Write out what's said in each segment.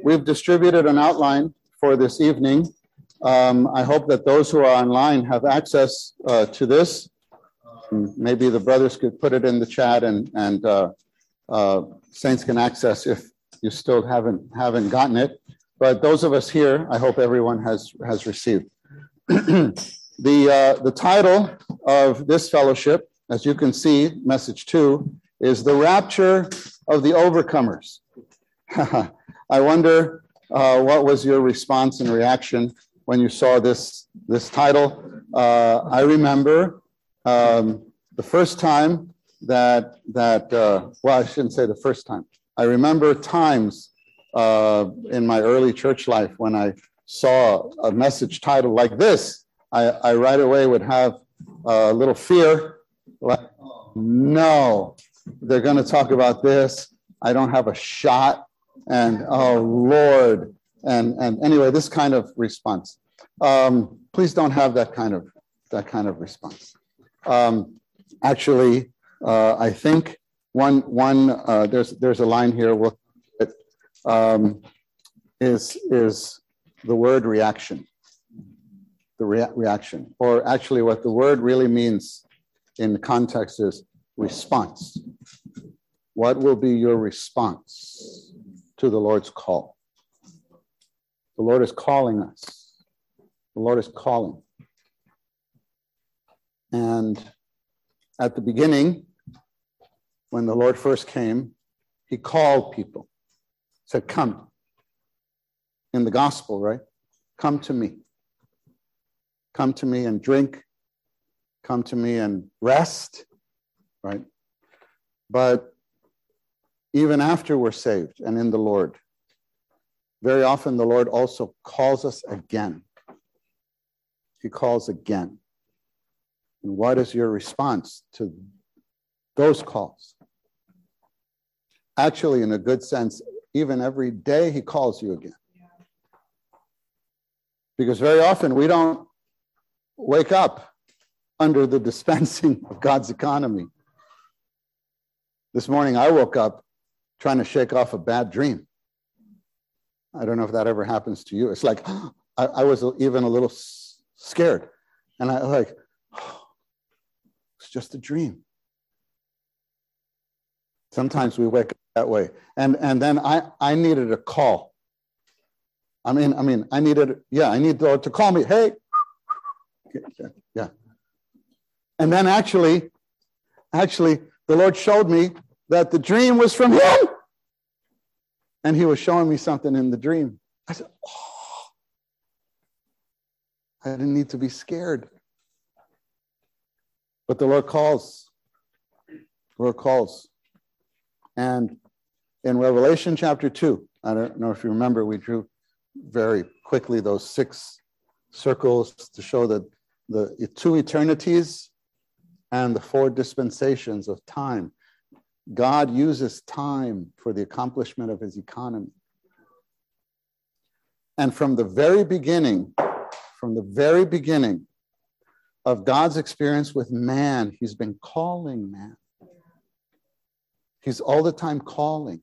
we've distributed an outline for this evening. I hope that those who are online have access to this. Maybe the brothers could put it in the chat, and saints can access if you still haven't gotten it. But those of us here, I hope everyone has received. The title of this fellowship, as you can see, message 2, is The Rapture of the Overcomers. I wonder what was your response and reaction when you saw this title. I remember the first time that I shouldn't say the first time. I remember times in my early church life when I saw a message title like this, I right away would have a little fear, like, oh, no, they're going to talk about this. I don't have a shot, and oh Lord, and anyway, this kind of response. Please don't have that kind of response. Actually, I think there's a line here. Is the word reaction. The reaction, or actually what the word really means in the context is response. What will be your response to the Lord's call? The Lord is calling us. The Lord is calling. And at the beginning, when the Lord first came, he called people. Said, come. In the gospel, right? Come to me. Come to me and drink. Come to me and rest, right? But even after we're saved and in the Lord, very often the Lord also calls us again. He calls again. And what is your response to those calls? Actually, in a good sense, even every day he calls you again. Because very often we don't wake up under the dispensing of God's economy. This morning I woke up trying to shake off a bad dream. I don't know if that ever happens to you. It's like, I was even a little scared. And I like, it's just a dream. Sometimes we wake up that way. And then I needed a call. I need the Lord to call me. Hey. Yeah. And then actually, the Lord showed me that the dream was from him. And he was showing me something in the dream. I said, oh, I didn't need to be scared. But the Lord calls. The Lord calls. And in Revelation chapter 2, I don't know if you remember, we drew very quickly those 6 circles to show that the 2 eternities and the 4 dispensations of time. God uses time for the accomplishment of his economy. And from the very beginning of God's experience with man, he's been calling man. He's all the time calling.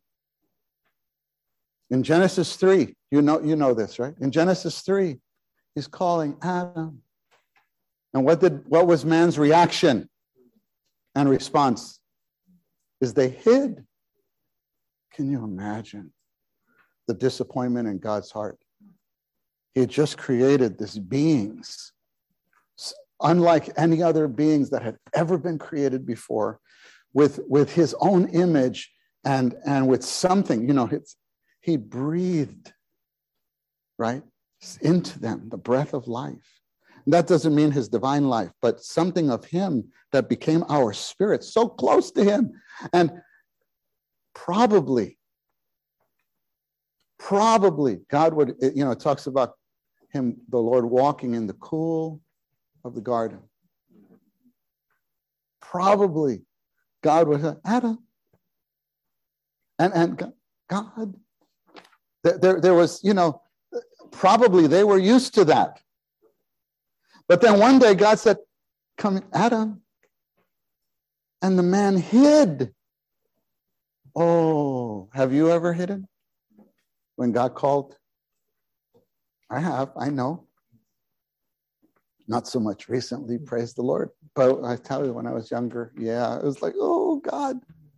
In Genesis 3, you know this, right? In Genesis 3, he's calling Adam. And what was man's reaction and response? Is they hid. Can you imagine the disappointment in God's heart? He had just created these beings, unlike any other beings that had ever been created before, with his own image and with something, he breathed, right, into them, the breath of life. And that doesn't mean his divine life, but something of him that became our spirit, so close to him. And probably God would, it talks about him, the Lord, walking in the cool of the garden. Probably God would say, Adam. And God, there was, probably they were used to that. But then one day God said, come, Adam. And the man hid. Oh, have you ever hidden? when God called? I have, I know. Not so much recently, praise the Lord. But I tell you, when I was younger, yeah, it was like, oh, God.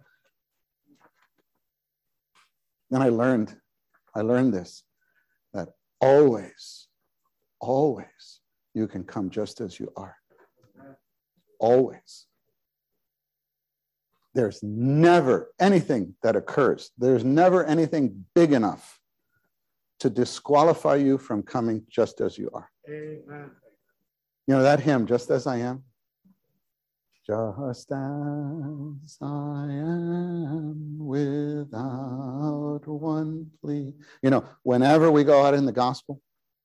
Then I learned this, that always you can come just as you are. Always. There's never anything that occurs. There's never anything big enough to disqualify you from coming just as you are. Amen. You know that hymn, Just As I Am? Just as I am, without one plea. You know, whenever we go out in the gospel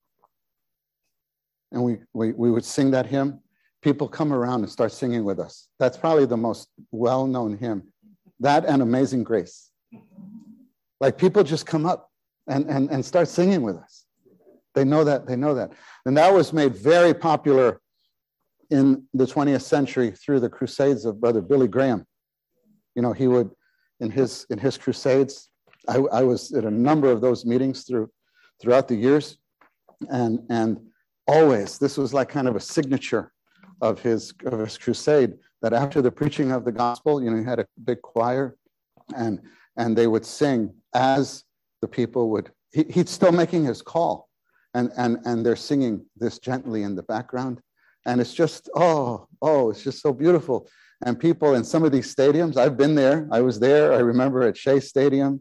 and we would sing that hymn, people come around and start singing with us. That's probably the most well-known hymn. That and Amazing Grace. Like people just come up and start singing with us. They know that. And that was made very popular in the 20th century through the crusades of Brother Billy Graham. You know, he would, in his crusades, I was at a number of those meetings throughout the years. And always, this was like kind of a signature of his crusade, that after the preaching of the gospel, you know, he had a big choir and they would sing as the people would, he's still making his call and they're singing this gently in the background. And it's just, it's just so beautiful. And people in some of these stadiums, I've been there, I was there, I remember at Shea Stadium,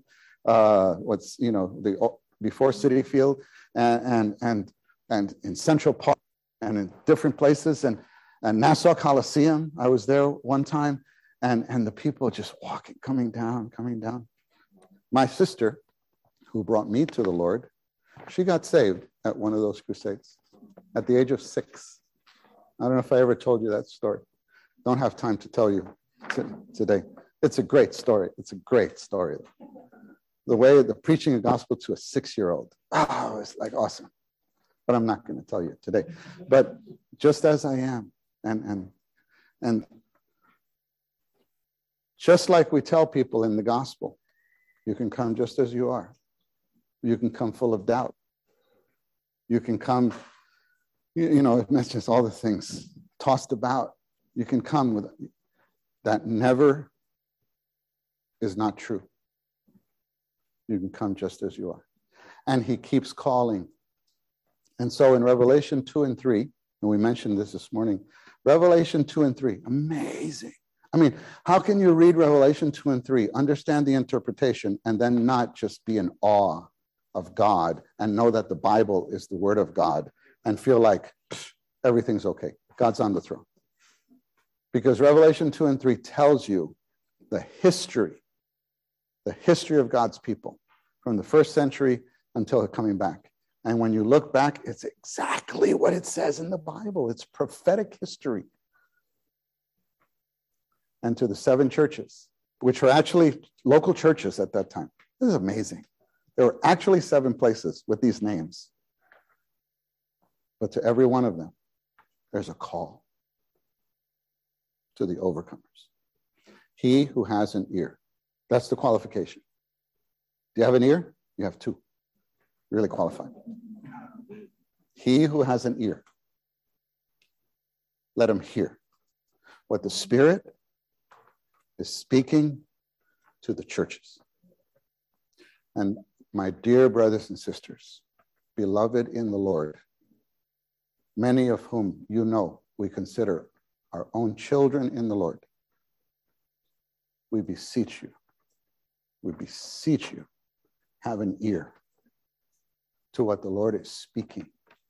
before Citi Field and in Central Park and in different places and Nassau Coliseum, I was there one time and the people just walking, coming down. My sister, who brought me to the Lord, she got saved at one of those crusades at the age of 6. I don't know if I ever told you that story. Don't have time to tell you today. It's a great story. The way the preaching the gospel to a 6-year-old. It's like awesome. But I'm not going to tell you today. But just as I am, and just like we tell people in the gospel, you can come just as you are. You can come full of doubt. You can come, it mentions all the things tossed about. You can come with that never is not true. You can come just as you are. And he keeps calling. And so in Revelation 2 and 3, and we mentioned this morning, Revelation 2 and 3, amazing. I mean, how can you read Revelation 2 and 3, understand the interpretation, and then not just be in awe of God and know that the Bible is the word of God and feel like everything's okay. God's on the throne. Because Revelation 2 and 3 tells you the history of God's people from the first century until coming back. And when you look back, it's exactly what it says in the Bible. It's prophetic history. And to the 7 churches, which were actually local churches at that time. This is amazing. There were actually 7 places with these names. But to every one of them, there's a call to the overcomers. He who has an ear. That's the qualification. Do you have an ear? You have 2. Really qualified. He who has an ear, let him hear what the Spirit is speaking to the churches. And my dear brothers and sisters, beloved in the Lord, many of whom you know we consider our own children in the Lord, we beseech you, have an ear to what the Lord is speaking.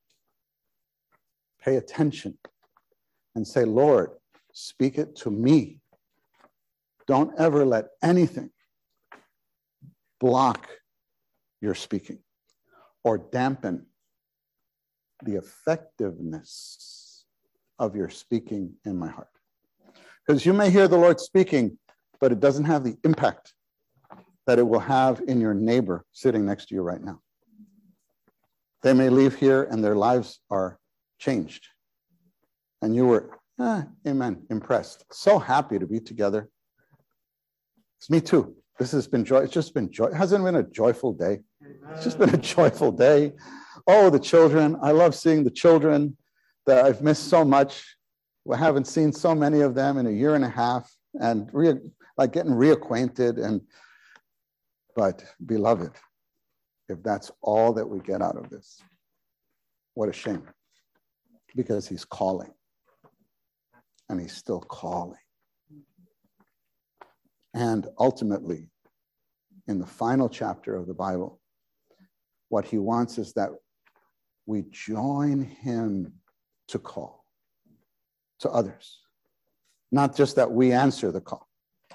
Pay attention and say, Lord, speak it to me. Don't ever let anything block your speaking or dampen the effectiveness of your speaking in my heart. Because you may hear the Lord speaking, but it doesn't have the impact that it will have in your neighbor sitting next to you right now. They may leave here and their lives are changed. And you were, amen, impressed. So happy to be together. It's me too. This has been joy. It's just been joy. It hasn't been a joyful day. It's just been a joyful day. Oh, the children. I love seeing the children that I've missed so much. We haven't seen so many of them in a year and a half, and like getting reacquainted. But beloved, if that's all that we get out of this, what a shame. Because he's calling. And he's still calling. And ultimately, in the final chapter of the Bible, what he wants is that we join him to call to others. Not just that we answer the call.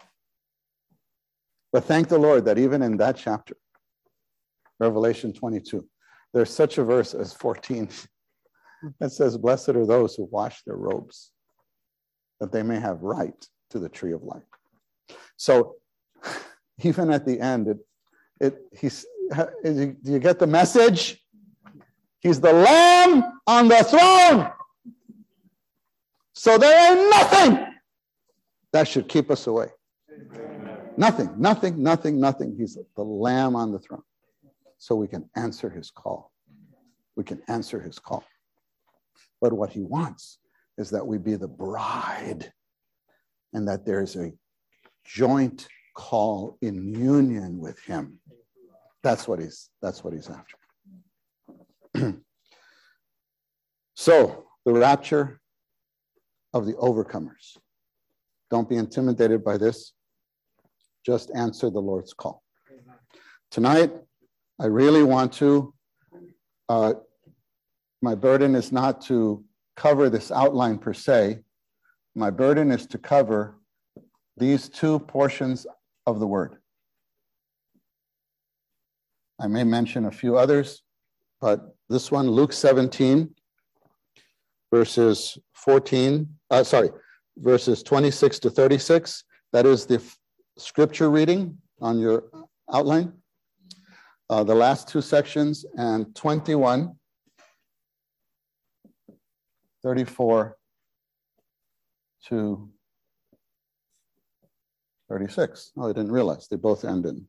But thank the Lord that even in that chapter, Revelation 22, there's such a verse as 14 that says, blessed are those who wash their robes, that they may have right to the tree of life. So even at the end, do you get the message? He's the Lamb on the throne. So there ain't nothing that should keep us away. Nothing. He's the Lamb on the throne. So we can answer his call. But what he wants is that we be the bride and that there's a joint call in union with him. That's what he's after. So the rapture of the overcomers. Don't be intimidated by this. Just answer the Lord's call. Tonight, I really want to, my burden is not to cover this outline per se. My burden is to cover these two portions of the word. I may mention a few others, but this one, Luke 17, verses 26 to 36. That is the scripture reading on your outline. The last two sections, and 21, 34 to 36. Oh, I didn't realize. They both end in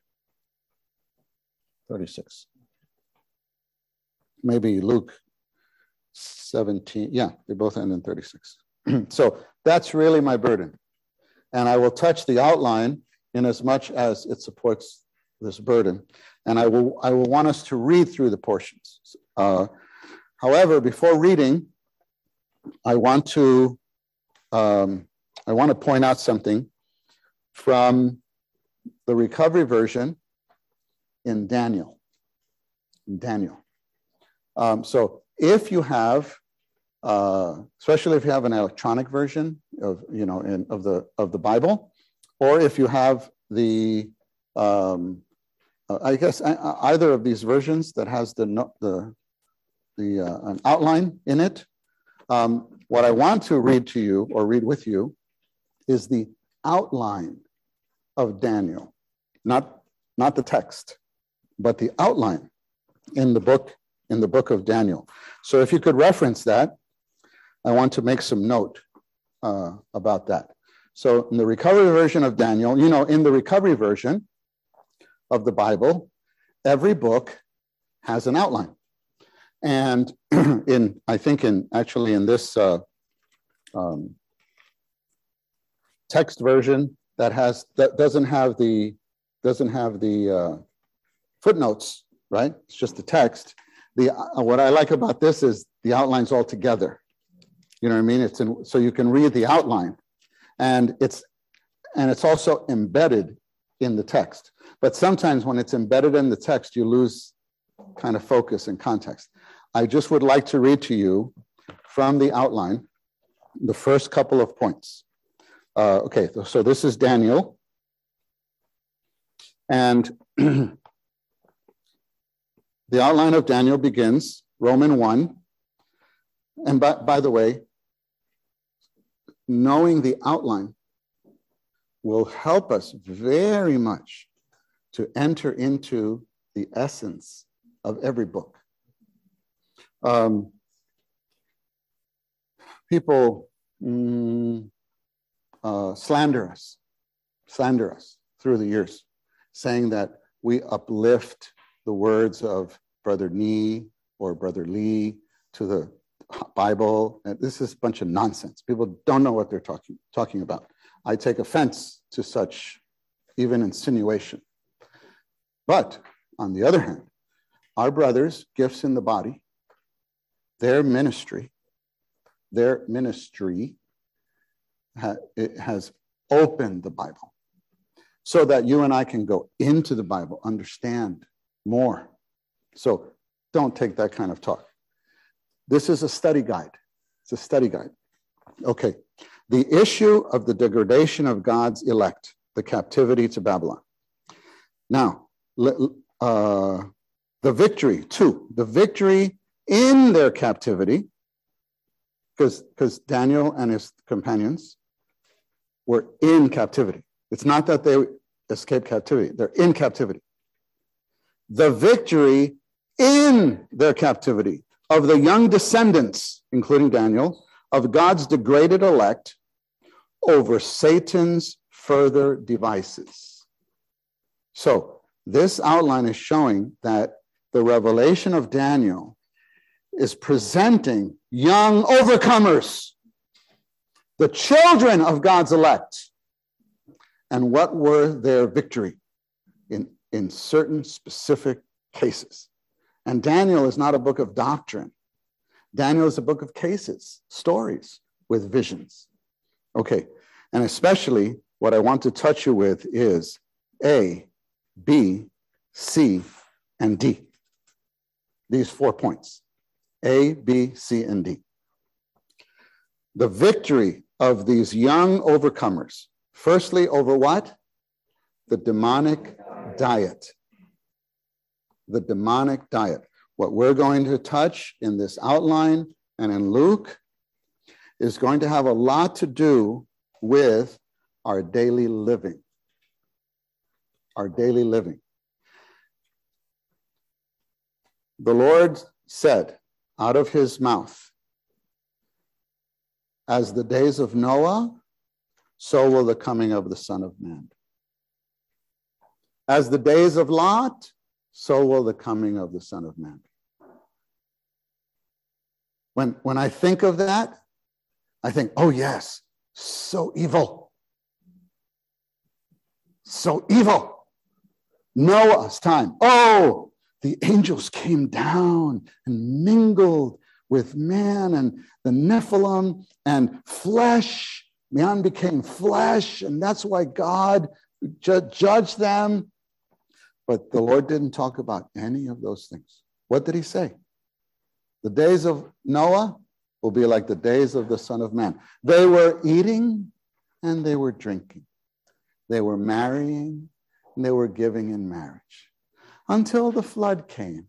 36. Maybe Luke 17. Yeah, they both end in 36. So that's really my burden. And I will touch the outline in as much as it supports this burden. And I will want us to read through the portions. However, before reading, I want to point out something from the recovery version in Daniel. So if you have, especially if you have an electronic version of the Bible, or if you have the I guess either of these versions that has an outline in it. What I want to read to you or read with you is the outline of Daniel, not the text, but the outline in the book of Daniel. So if you could reference that, I want to make some note about that. So in the recovery version of Daniel, in the recovery version of the Bible, every book has an outline. And in this text version that doesn't have the footnotes, right? It's just the text. What I like about this is the outlines all together. You know what I mean? So you can read the outline, and it's also embedded in the text. But sometimes when it's embedded in the text, you lose kind of focus and context. I just would like to read to you from the outline the first couple of points. Okay, so this is Daniel. And the outline of Daniel begins, Romans 1. And by the way, knowing the outline will help us very much to enter into the essence of every book. People slander us through the years, saying that we uplift the words of Brother Nee or Brother Lee to the Bible. And this is a bunch of nonsense. People don't know what they're talking about. I take offense to such even insinuation. But on the other hand, our brothers' gifts in the body, their ministry it has opened the Bible so that you and I can go into the Bible, understand more. So don't take that kind of talk. This is a study guide. It's a study guide. Okay. The issue of the degradation of God's elect, the captivity to Babylon. Now, the victory in their captivity, because Daniel and his companions were in captivity. It's not that they escaped captivity. They're in captivity. The victory in their captivity of the young descendants, including Daniel, of God's degraded elect over Satan's further devices. So this outline is showing that the revelation of Daniel is presenting young overcomers, the children of God's elect, and what were their victory in certain specific cases. And Daniel is not a book of doctrine. Daniel is a book of cases, stories with visions. Okay, and especially what I want to touch you with is A, B, C, and D. These 4 points. A, B, C, and D. The victory of these young overcomers. Firstly, over what? The demonic diet. The demonic diet. What we're going to touch in this outline and in Luke is going to have a lot to do with our daily living. Our daily living. The Lord said out of his mouth, as the days of Noah, so will the coming of the Son of Man. As the days of Lot, so will the coming of the Son of Man. When I think of that, I think, oh yes, so evil. So evil. Noah's time. Oh, the angels came down and mingled with man and the Nephilim and flesh. Man became flesh, and that's why God judged them. But the Lord didn't talk about any of those things. What did he say? The days of Noah will be like the days of the Son of Man. They were eating and they were drinking. They were marrying and they were giving in marriage until the flood came.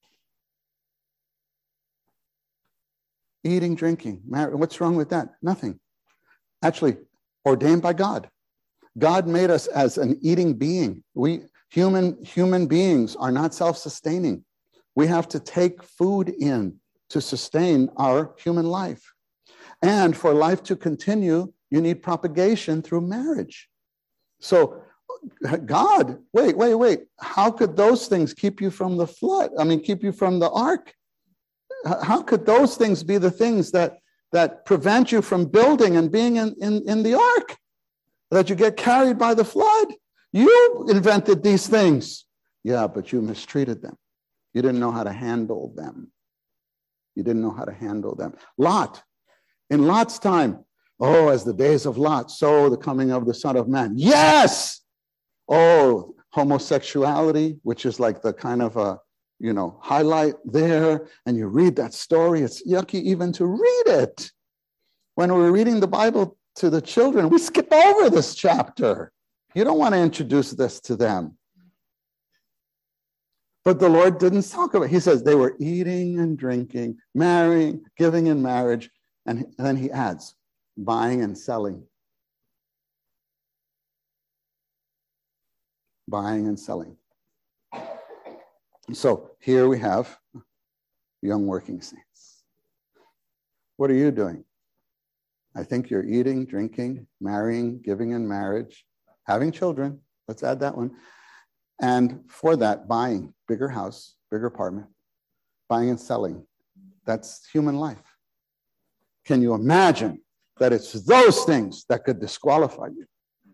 Eating, drinking, marriage. What's wrong with that? Nothing. Actually, ordained by God. God made us as an eating being. We human beings are not self-sustaining. We have to take food in to sustain our human life. And for life to continue, you need propagation through marriage. So God, wait. How could those things keep you from the flood? Keep you from the ark? How could those things be the things that prevent you from building and being in the ark? That you get carried by the flood? You invented these things. Yeah, but you mistreated them. You didn't know how to handle them. Lot, in Lot's time, oh, as the days of Lot, so the coming of the Son of Man. Yes! Oh, homosexuality, which is like the kind of a, highlight there, and you read that story, it's yucky even to read it. When we're reading the Bible to the children, we skip over this chapter. You don't want to introduce this to them. But the Lord didn't talk about it. He says they were eating and drinking, marrying, giving in marriage, and then he adds, buying and selling. Buying and selling. So here we have young working saints. What are you doing? I think you're eating, drinking, marrying, giving in marriage, having children, Let's add that one. And for that, buying bigger house, bigger apartment, buying and selling. That's human life. Can you imagine that it's those things that could disqualify you?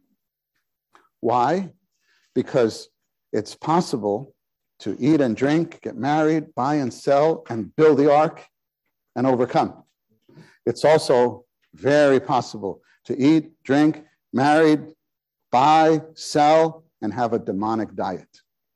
Why? Because it's possible to eat and drink, get married, buy and sell, and build the ark and overcome. It's also very possible to eat, drink, married, buy, sell, and have a demonic diet.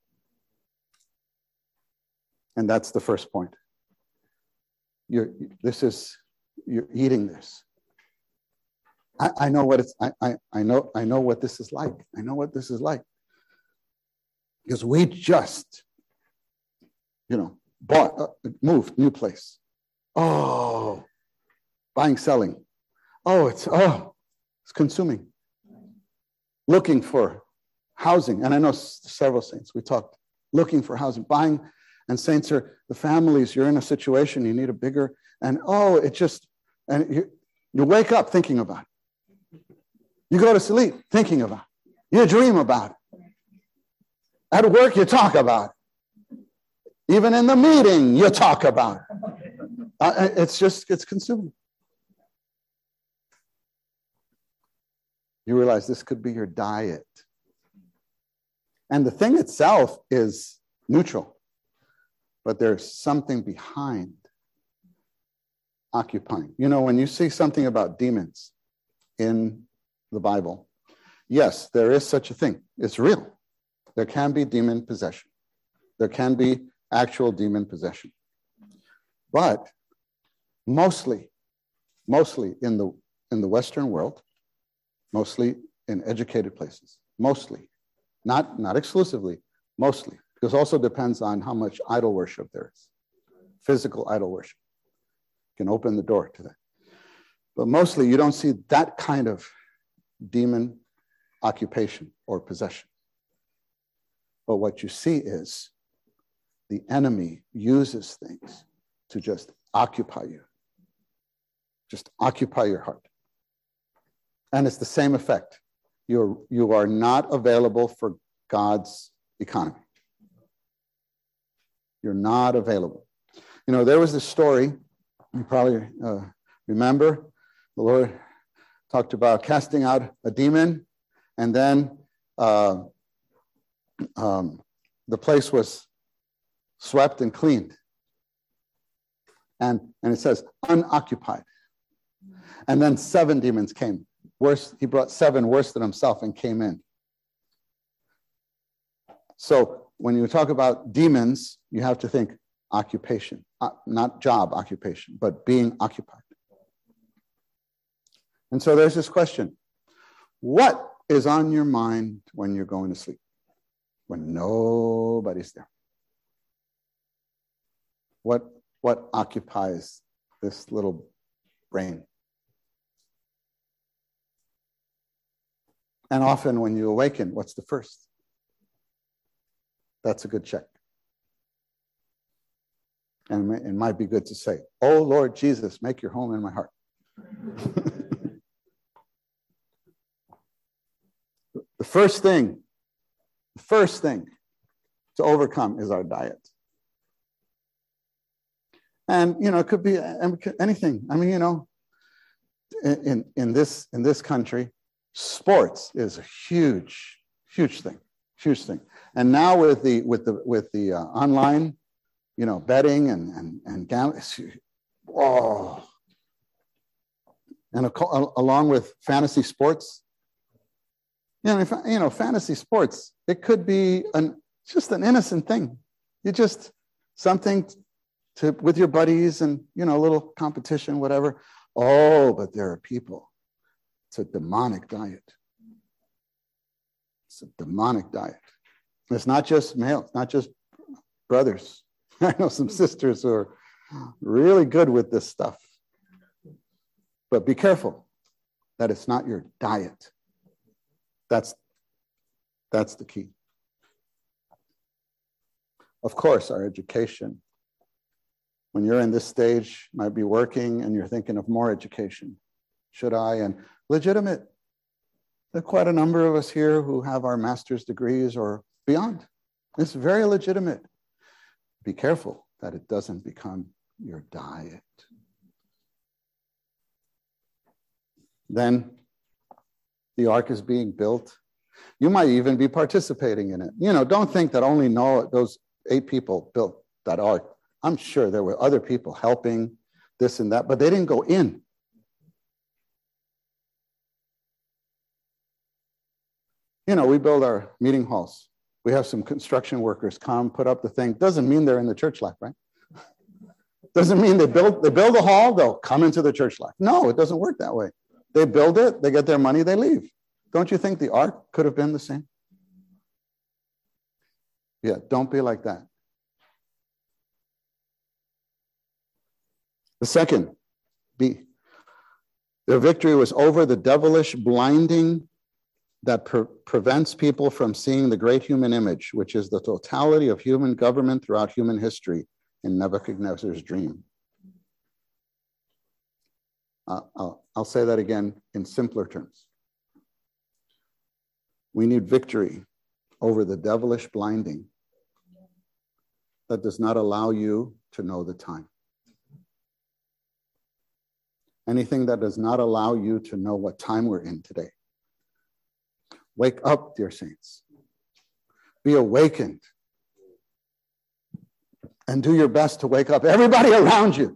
And that's the first point. You're eating this. I know what it's. I know what this is like. I know what this is like. Because we just, moved, new place. Oh, buying, selling. It's consuming. Looking for housing. And I know several saints, we talked, looking for housing, buying, and saints are the families, you're in a situation, you need a bigger, and you wake up thinking about it. You go to sleep thinking about it. You dream about it. At work, you talk about it. Even in the meeting, you talk about it. It's consuming. You realize this could be your diet. And the thing itself is neutral, but there's something behind occupying. When you see something about demons in the Bible, yes, there is such a thing. It's real. There can be demon possession. There can be actual demon possession. But mostly in the Western world, mostly in educated places, mostly, not exclusively, mostly, because it also depends on how much idol worship there is. Physical idol worship can open the door to that. But mostly you don't see that kind of demon occupation or possession. But what you see is the enemy uses things to just occupy you. Just occupy your heart. And it's the same effect. You are not available for God's economy. You're not available. There was this story, you probably remember, the Lord talked about casting out a demon, and then the place was swept and cleaned. And it says, unoccupied. And then 7 demons came. Worse, he brought 7 worse than himself and came in. So when you talk about demons, you have to think occupation, not job occupation, but being occupied. And so there's this question. What is on your mind when you're going to sleep? When nobody's there? What occupies this little brain? And often when you awaken, what's the first? That's a good check. And it might be good to say, oh, Lord Jesus, make your home in my heart. The first thing to overcome is our diet. And, it could be anything. I mean, in this country, sports is a huge thing. And now with the online, betting and gambling, and along with fantasy sports, fantasy sports, it could be just an innocent thing. You just something with your buddies and a little competition, whatever. Oh, but there are people. It's a demonic diet. It's a demonic diet. It's not just males, not just brothers. I know some sisters who are really good with this stuff. But be careful that it's not your diet. That's the key. Of course, our education. When you're in this stage, you might be working and you're thinking of more education. Should I? And legitimate There are quite a number of us here who have our master's degrees or beyond. It's very legitimate. Be careful that it doesn't become your diet. Then the ark is being built. You might even be participating in it. Don't think that only Noah, those 8 people built that ark. I'm sure there were other people helping this and that, but they didn't go in. We build our meeting halls. We have some construction workers come, put up the thing. Doesn't mean they're in the church life, right? Doesn't mean they build a hall, they'll come into the church life. No, it doesn't work that way. They build it, they get their money, they leave. Don't you think the ark could have been the same? Yeah, don't be like that. The second, B, their victory was over the devilish blinding that prevents people from seeing the great human image, which is the totality of human government throughout human history in Nebuchadnezzar's dream. I'll say that again in simpler terms. We need victory over the devilish blinding that does not allow you to know the time. Anything that does not allow you to know what time we're in today. Wake up, dear saints. Be awakened. And do your best to wake up everybody around you.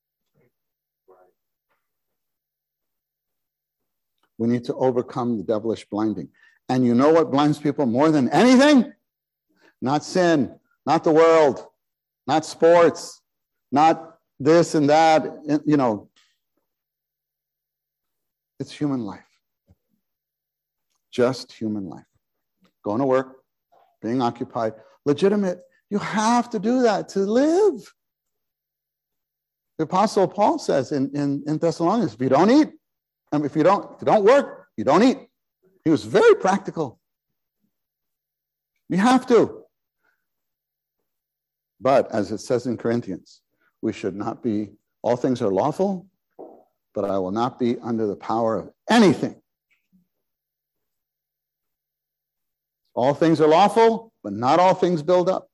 We need to overcome the devilish blinding. And you know what blinds people more than anything? Not sin, not the world, not sports, not this and that. It's human life. Just human life. Going to work, being occupied, legitimate. You have to do that to live. The Apostle Paul says in Thessalonians, if you don't eat, if you don't work, you don't eat. He was very practical. You have to. But as it says in Corinthians, we should not be, all things are lawful, but I will not be under the power of anything. All things are lawful, but not all things build up.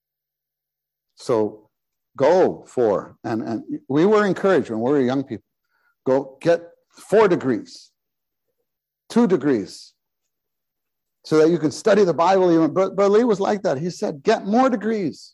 So go for, and we were encouraged when we were young people, go get 4 degrees, 2 degrees, so that you can study the Bible. Even Brother Lee was like that. He said, get more degrees.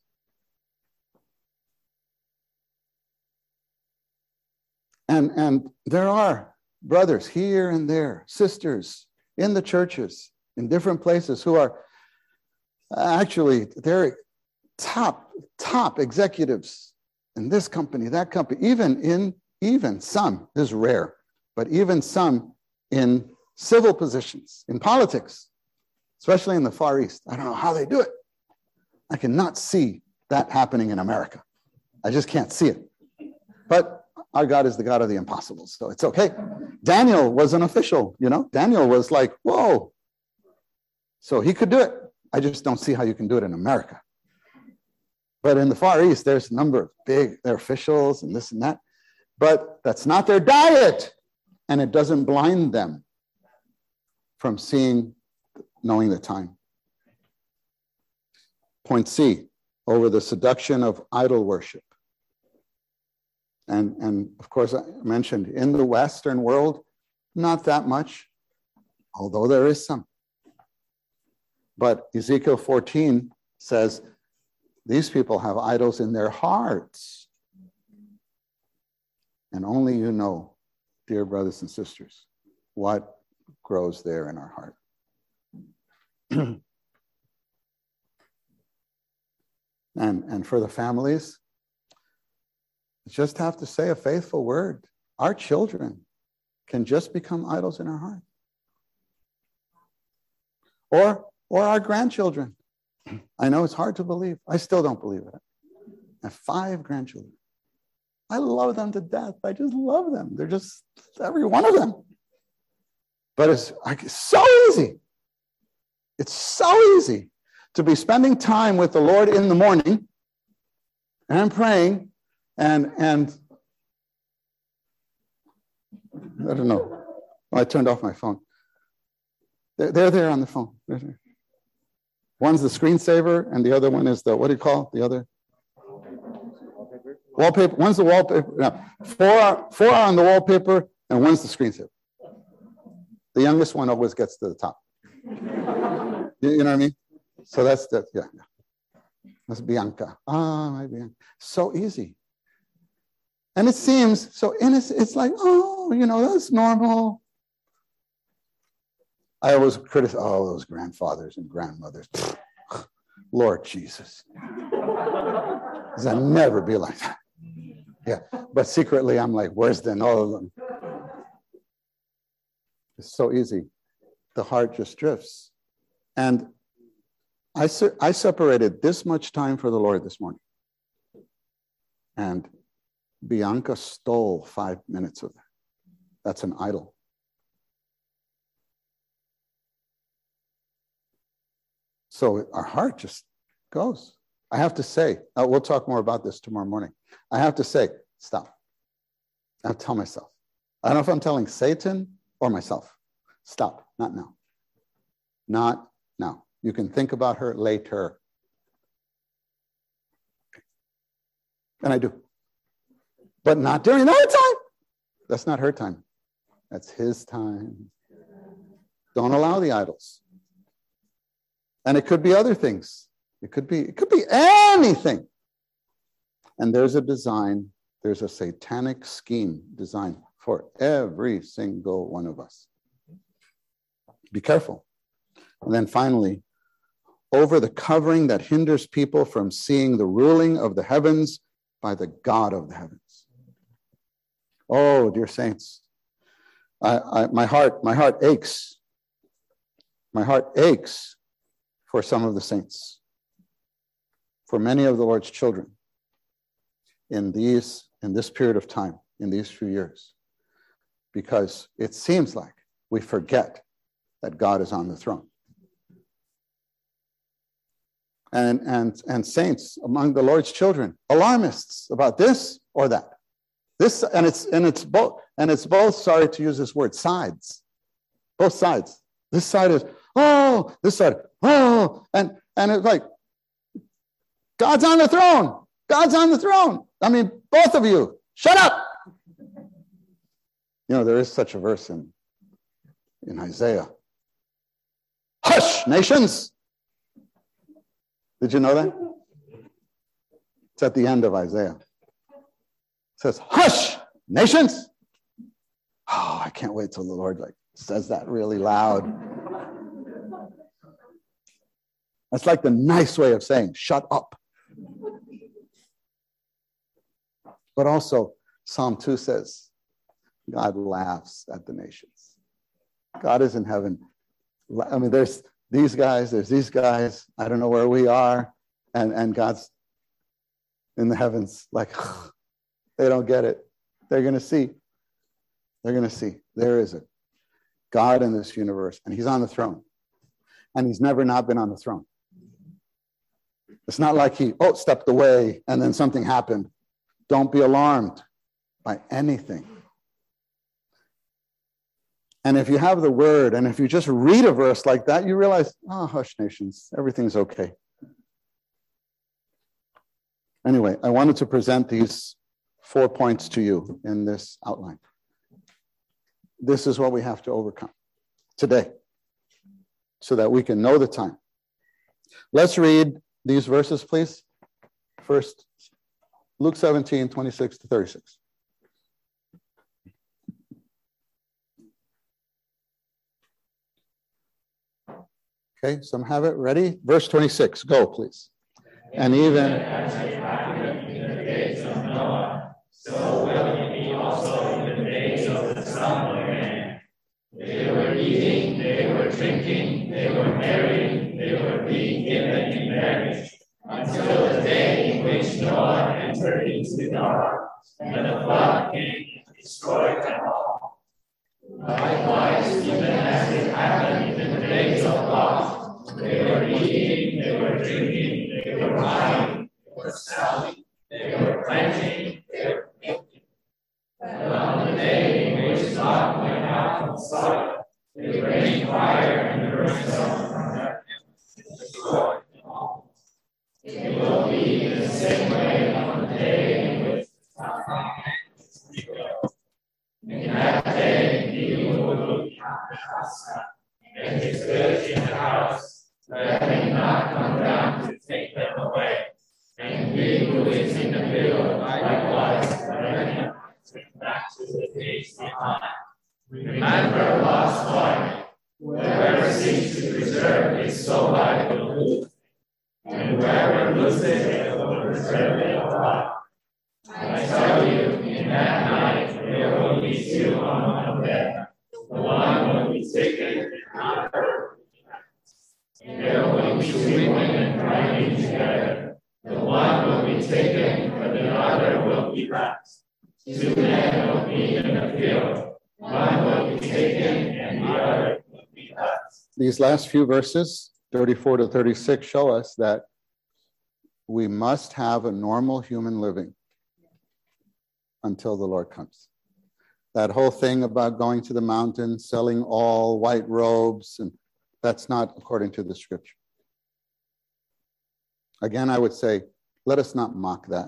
And there are brothers here and there, sisters in the churches, in different places who are actually, they're top executives in this company, that company, even some, this is rare, but even some in civil positions, in politics, especially in the Far East. I don't know how they do it. I cannot see that happening in America. I just can't see it. But our God is the God of the impossible, so it's okay. Daniel was an official, Daniel was like, whoa. So he could do it. I just don't see how you can do it in America. But in the Far East, there's a number of they're officials and this and that. But that's not their diet. And it doesn't blind them from knowing the time. Point C, over the seduction of idol worship. And of course, I mentioned in the Western world, not that much, although there is some. But Ezekiel 14 says, these people have idols in their hearts. And only you know, dear brothers and sisters, what grows there in our heart. And for the families, just have to say a faithful word. Our children can just become idols in our heart. Or our grandchildren. I know it's hard to believe. I still don't believe it. I have 5 grandchildren. I love them to death. I just love them. They're just every one of them. But it's so easy. It's so easy to be spending time with the Lord in the morning and praying and I don't know. I turned off my phone. They're there on the phone. One's the screensaver, and the other one is the, what do you call it? The other? Wallpaper. One's the wallpaper. No, four are on the wallpaper, and one's the screensaver. The youngest one always gets to the top. You know what I mean? So that's the, yeah. That's Bianca. My Bianca. So easy. And it seems so innocent. It's like, oh, that's normal. I always criticize, those grandfathers and grandmothers. Lord Jesus. Because I'll never be like that. Yeah. But secretly, I'm like, where's then all of them? It's so easy. The heart just drifts. And I separated this much time for the Lord this morning. And Bianca stole 5 minutes of that. That's an idol. So our heart just goes. I have to say, we'll talk more about this tomorrow morning. I have to say, stop. I have to tell myself. I don't know if I'm telling Satan or myself. Stop, not now. Not now. You can think about her later. And I do. But not during that time. That's not her time. That's his time. Don't allow the idols. And it could be other things. It could be anything. And there's a design, there's a satanic scheme designed for every single one of us. Be careful. And then finally, over the covering that hinders people from seeing the ruling of the heavens by the God of the heavens. Oh, dear saints, my heart aches. My heart aches for some of the saints, for many of the Lord's children in this period of time, in these few years, because it seems like we forget that God is on the throne. And saints among the Lord's children, alarmists about this or that. It's both, sorry to use this word, sides. Both sides. This side is, this side, and it's like, God's on the throne. God's on the throne. I mean, both of you, shut up. There is such a verse in Isaiah. Hush, nations. Did you know that? It's at the end of Isaiah. It says, hush, nations. Oh, I can't wait till the Lord says that really loud. That's like the nice way of saying, shut up. But also, Psalm 2 says, God laughs at the nations. God is in heaven. I mean, there's these guys. I don't know where we are. And God's in the heavens like, they don't get it. They're going to see. There is a God in this universe, and he's on the throne. And he's never not been on the throne. It's not like he stepped away and then something happened. Don't be alarmed by anything. And if you have the word, and if you just read a verse like that, you realize, hush, nations, everything's okay. Anyway, I wanted to present these 4 points to you in this outline. This is what we have to overcome today so that we can know the time. Let's read these verses, please. First, Luke 17, 26 to 36. Okay, some have it ready. Verse 26, go, please. And even as it happened in the days of Noah, so will it be also in the days of the Son of Man. They were eating, they were drinking, they were marrying, they were being given in marriage, until the day in which Noah entered into the ark, and the flood came and destroyed them all. Likewise, even as it happened in the days of Lot, they were eating, they were drinking, they were buying, they were selling, they were planting, they were making. And on the day in which Lot went out from Sodom, it rained fire and is in the field, likewise, back to the days behind. Remember lost wine. Whoever seeks to preserve his soul life will lose, and whoever loses it will preserve it alive. I tell you, in that night there will be two on one bed. The one will be taken, and the other will be left. There will be weeping and crying together. The one will be taken, but the other will be left. Two men will be in the field. One will be taken, and the other will be left. These last few verses, 34 to 36, show us that we must have a normal human living until the Lord comes. That whole thing about going to the mountain, selling all white robes, and that's not according to the scripture. Again, I would say, let us not mock that.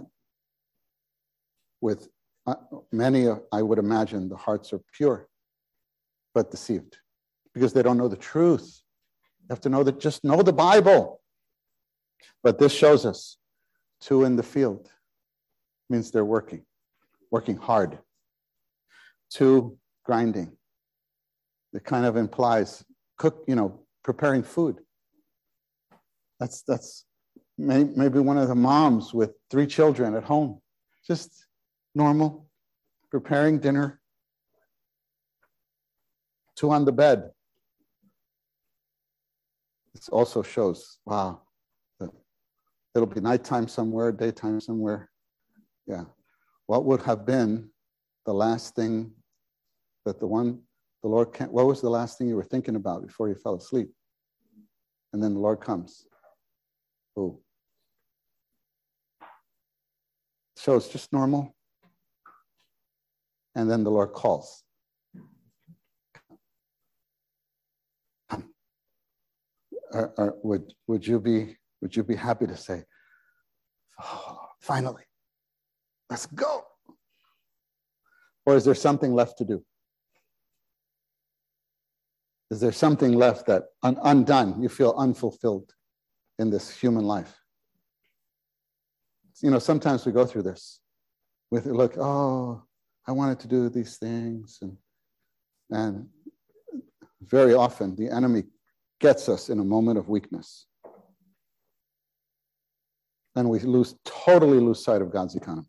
With many, I would imagine, the hearts are pure, but deceived, because they don't know the truth. You have to know that, just know the Bible. But this shows us two in the field. Means they're working hard. Two, grinding. It kind of implies preparing food. That's maybe one of the moms with 3 children at home. Just normal, preparing dinner. Two on the bed. This also shows, wow, it'll be nighttime somewhere, daytime somewhere. Yeah. What would have been the last thing that the Lord can't, what was the last thing you were thinking about before you fell asleep? And then the Lord comes. Oh. So it's just normal. And then the Lord calls. Would you be happy to say, oh, finally, let's go? Or is there something left to do? Is there something left that undone, you feel unfulfilled in this human life? Sometimes we go through this. We look, oh, I wanted to do these things. And very often the enemy gets us in a moment of weakness. And we totally lose sight of God's economy.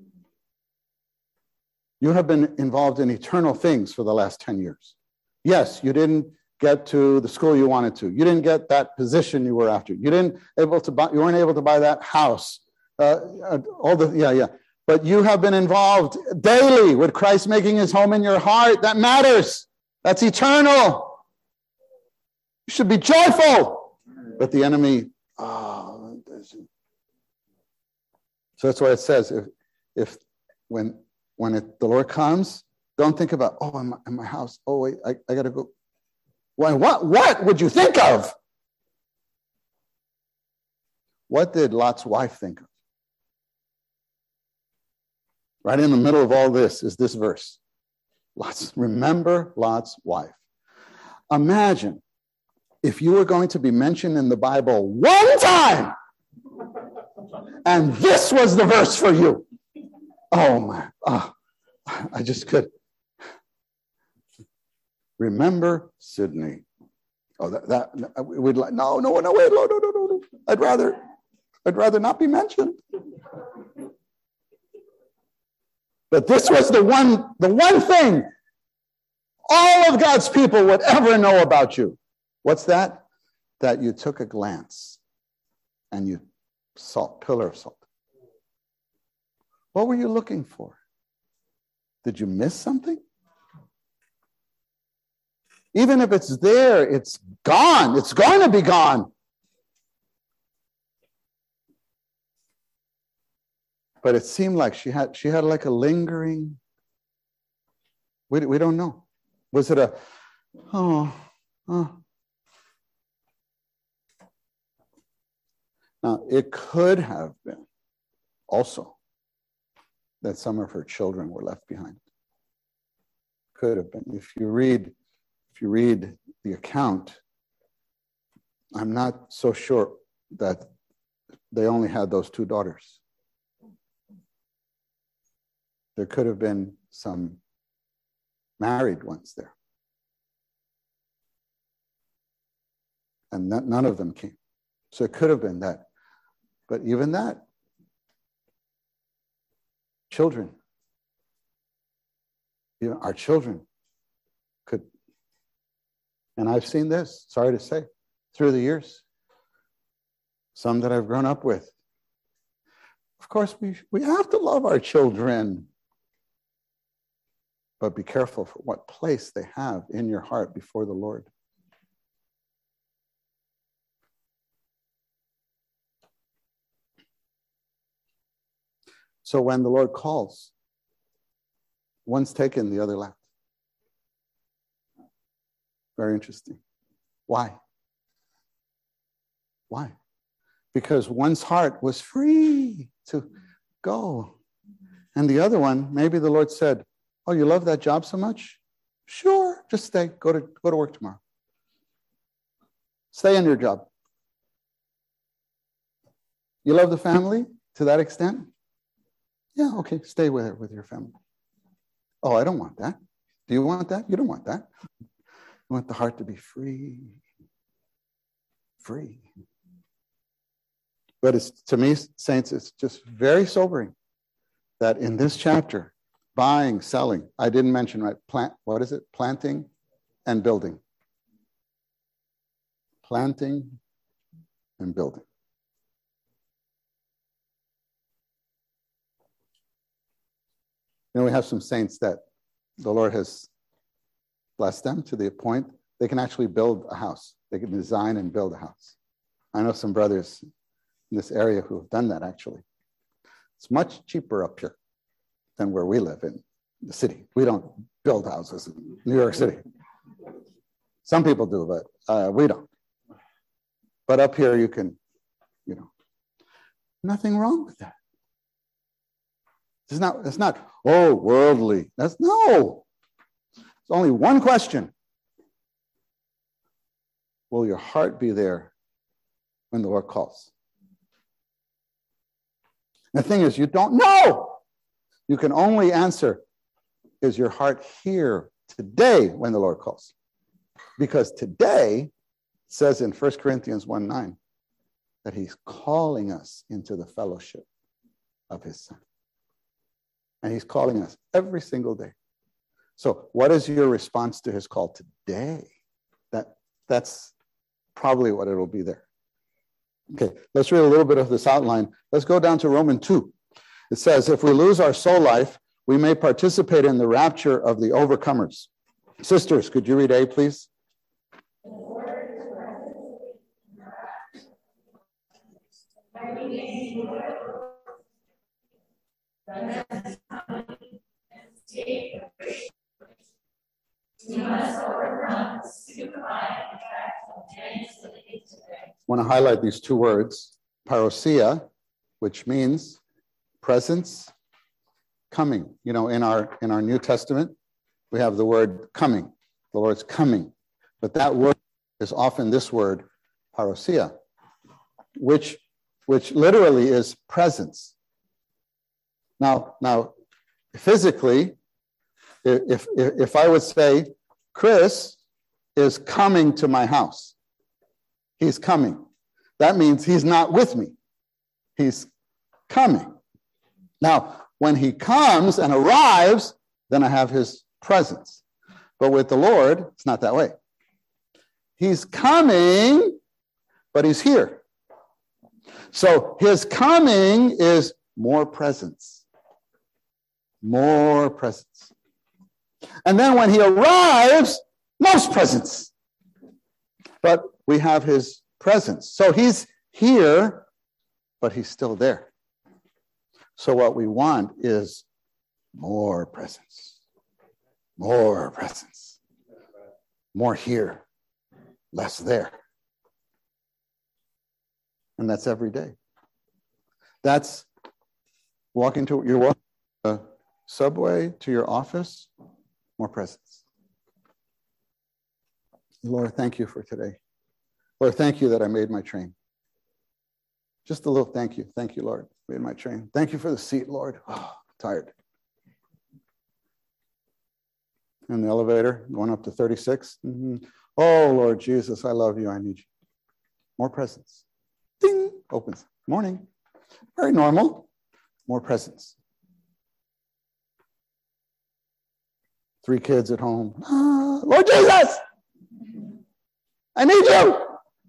You have been involved in eternal things for the last 10 years. Yes, you didn't get to the school you wanted to. You didn't get that position you were after. You weren't able to buy that house. But you have been involved daily with Christ making his home in your heart. That matters. That's eternal. You should be joyful. But the enemy, so that's why it says, when the Lord comes, don't think about, oh, in my house. Oh, wait, I got to go. Why? What would you think of? What did Lot's wife think of? Right in the middle of all this is this verse. Remember Lot's wife. Imagine if you were going to be mentioned in the Bible one time, and this was the verse for you. Oh my, I just could. Remember Sydney. Oh, that we'd like, no, wait, no. I'd rather not be mentioned. But this was the one thing all of God's people would ever know about you. What's that? That you took a glance and you pillar of salt. What were you looking for? Did you miss something? Even if it's there, it's gone. It's going to be gone. But it seemed like she had like a lingering, we don't know. Was it a, oh. Now, it could have been also that some of her children were left behind. Could have been. If you read the account, I'm not so sure that they only had those 2 daughters. There could have been some married ones there. And none of them came. So it could have been that. But even that, children, our children could, and I've seen this, sorry to say, through the years, some that I've grown up with. Of course, we have to love our children, but be careful for what place they have in your heart before the Lord. So when the Lord calls, one's taken, the other left. Very interesting. Why? Why? Because one's heart was free to go. And the other one, maybe the Lord said, oh, you love that job so much? Sure, just stay. Go to work tomorrow. Stay in your job. You love the family to that extent? Yeah, okay, stay with your family. Oh, I don't want that. Do you want that? You don't want that. You want the heart to be free. Free. But it's, to me, saints, it's just very sobering that in this chapter, buying, selling, I didn't mention, right? What is it? Planting and building. Planting and building. You know, we have some saints that the Lord has blessed them to the point they can actually build a house. They can design and build a house. I know some brothers in this area who have done that, actually. It's much cheaper up here than where we live in the city. We don't build houses in New York City. Some people do, but we don't. But up here you can, nothing wrong with that. It's not, oh, worldly. No. It's only one question. Will your heart be there when the Lord calls? And the thing is, you don't know. You can only answer, is your heart here today when the Lord calls? Because today, it says in 1 Corinthians 1:9, that he's calling us into the fellowship of his Son. And he's calling us every single day. So what is your response to his call today? That's probably what it'll be there. Okay, let's read a little bit of this outline. Let's go down to Romans 2. It says, if we lose our soul life, we may participate in the rapture of the overcomers. Sisters, could you read A, please? I want to highlight these two words, parousia, which means presence, coming. You know, in our New Testament, we have the word coming. The Lord's coming. But that word is often this word, parousia, which literally is presence. Now, physically, if I would say, Chris is coming to my house, he's coming. That means he's not with me. He's coming. Now, when he comes and arrives, then I have his presence. But with the Lord, it's not that way. He's coming, but he's here. So his coming is more presence. More presence. And then when he arrives, most presence. But we have his presence. So he's here, but he's still there. So what we want is more presence. More presence. More here, less there. And that's every day. That's walking to the subway to your office, more presence. Lord, thank you for today. Lord, thank you that I made my train. Just a little thank you. Thank you, Lord. Made my train. Thank you for the seat, Lord. Oh, I'm tired. in the elevator, going up to 36. Oh, Lord Jesus, I love you. I need you. More presence. Ding, opens. Morning. Very normal. More presence. 3 kids at home. Lord Jesus, I need you.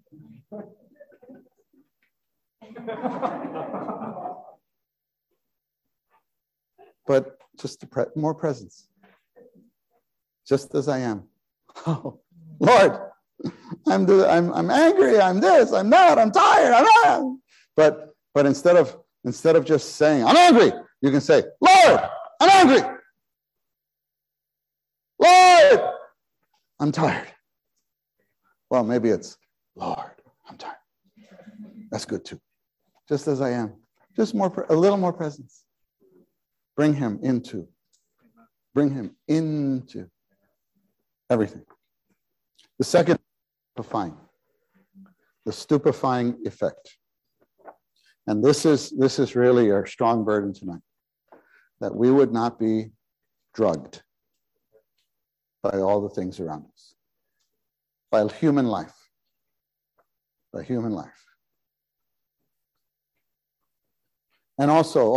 But just more presence. Just as I am. Oh, Lord, I'm angry. I'm this. I'm that. I'm tired. I'm not. But instead of just saying I'm angry, you can say, Lord, I'm angry. Lord, I'm tired. Well, maybe it's Lord, I'm tired. That's good too. Just as I am. Just a little more presence. Bring him into everything. The second, the stupefying effect. And this is really our strong burden tonight, that we would not be drugged by all the things around us, by human life. And also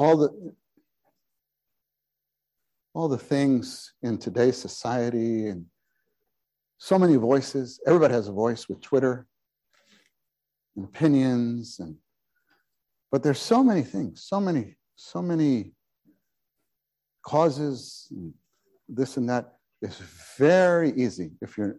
all the things in today's society, and so many voices. Everybody has a voice with Twitter and opinions, but there's so many things, so many causes, and this and that. It's very easy if you're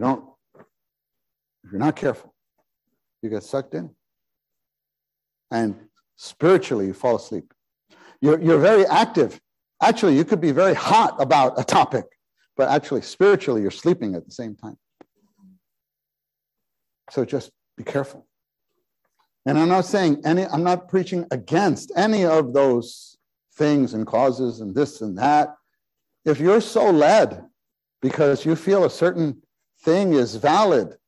not careful, you get sucked in, and spiritually you fall asleep. You're very active. Actually, you could be very hot about a topic, but actually spiritually you're sleeping at the same time. So just be careful. And I'm not preaching against any of those things and causes and this and that. If you're so led because you feel a certain thing is valid,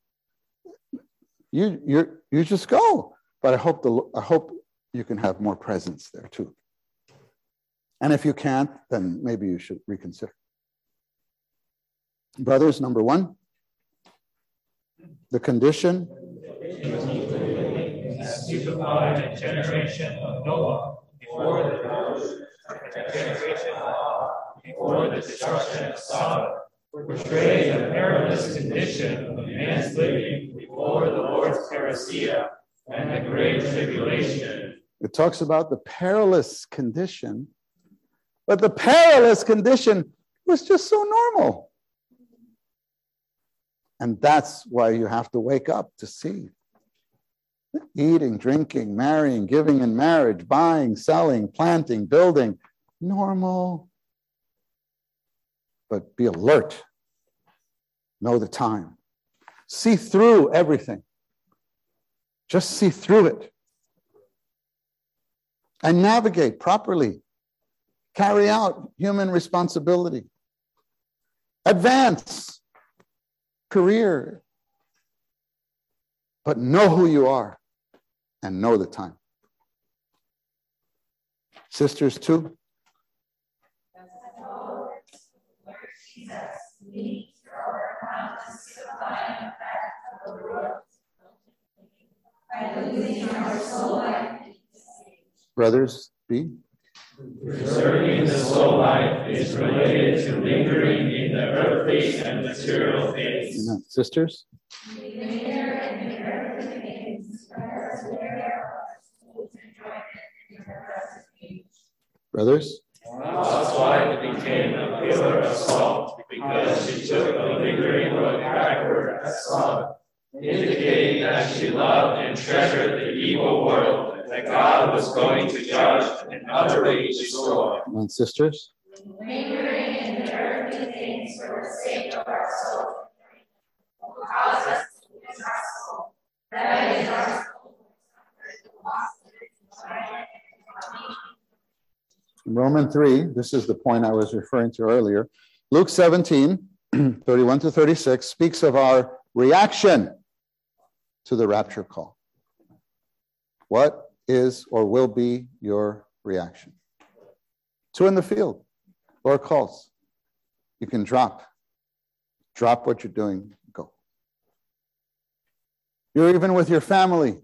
you just go. But I hope you can have more presence there too. And if you can't, then maybe you should reconsider. Brothers, number 1, the condition. Stupefied generation of Noah before the destruction of Sodom, portrays a perilous condition of man's living before the Lord's parousia and the great tribulation. It talks about the perilous condition, but the perilous condition was just so normal. And that's why you have to wake up to see. Eating, drinking, marrying, giving in marriage, buying, selling, planting, building, normal. But be alert. Know the time. See through everything. Just see through it. And navigate properly. Carry out human responsibility. Advance. Career. But know who you are and know the time. Sisters too. Brothers, be. Preserving the soul life is related to lingering in the earthly and material things. Amen. Sisters? Brothers? Lot's wife became a pillar of salt because she took a lingering look backward at Sodom, indicating that she loved and treasured the evil world that God was going to judge and utterly destroy. And sisters? Lingering in the earthly things for the sake of our soul, will cause us to lose our soul. That is our soul. In Romans 3, this is the point I was referring to earlier. Luke 17, 31 to 36, speaks of our reaction to the rapture call. What is or will be your reaction? 2 in the field, Lord calls. You can drop Drop what you're doing, go. You're even with your family.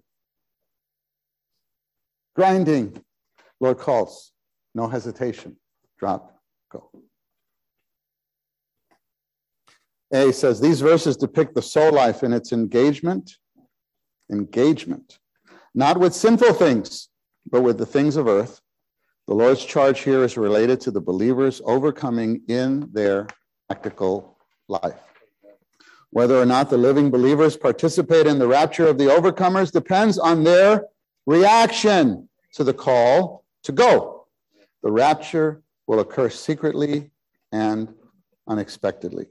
Grinding. Lord calls. No hesitation. Drop, go. A says, these verses depict the soul life in its engagement, not with sinful things, but with the things of earth. The Lord's charge here is related to the believers overcoming in their practical life. Whether or not the living believers participate in the rapture of the overcomers depends on their reaction to the call to go. The rapture will occur secretly and unexpectedly.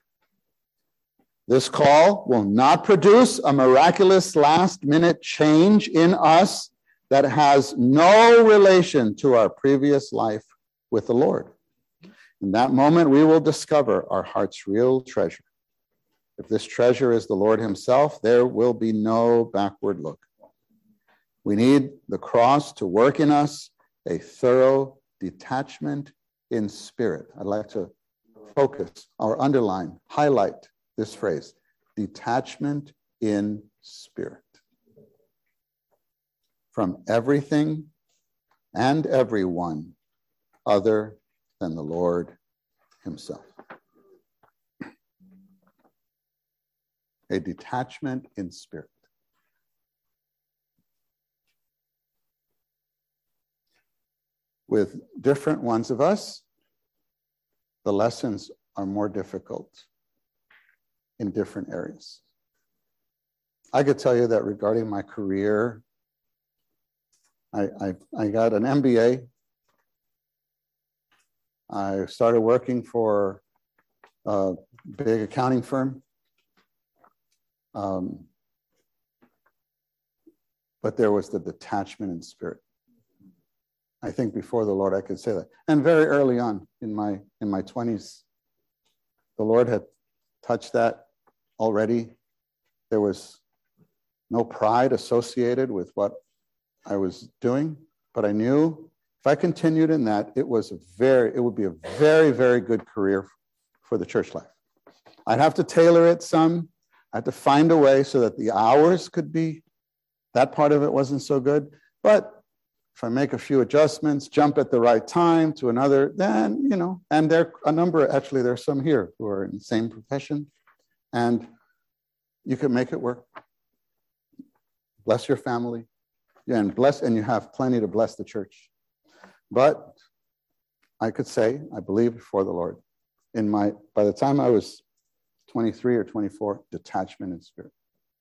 This call will not produce a miraculous last-minute change in us that has no relation to our previous life with the Lord. In that moment, we will discover our heart's real treasure. If this treasure is the Lord himself, there will be no backward look. We need the cross to work in us a thorough detachment in spirit. I'd like to focus or underline, highlight this phrase, detachment in spirit. From everything and everyone other than the Lord himself. A detachment in spirit. With different ones of us, the lessons are more difficult in different areas. I could tell you that regarding my career, I got an MBA. I started working for a big accounting firm. But there was the detachment in spirit. I think before the Lord I could say that. And very early on in my 20s, the Lord had touched that already. There was no pride associated with what I was doing, but I knew if I continued in that, it would be a very, very good career for the church life. I'd have to tailor it some. I had to find a way so that the hours could be, that part of it wasn't so good. But if I make a few adjustments, jump at the right time to another, then, and there are a number, actually there's some here who are in the same profession, and you can make it work. Bless your family, and you have plenty to bless the church. But I could say, I believe before the Lord, by the time I was 23 or 24, detachment in spirit.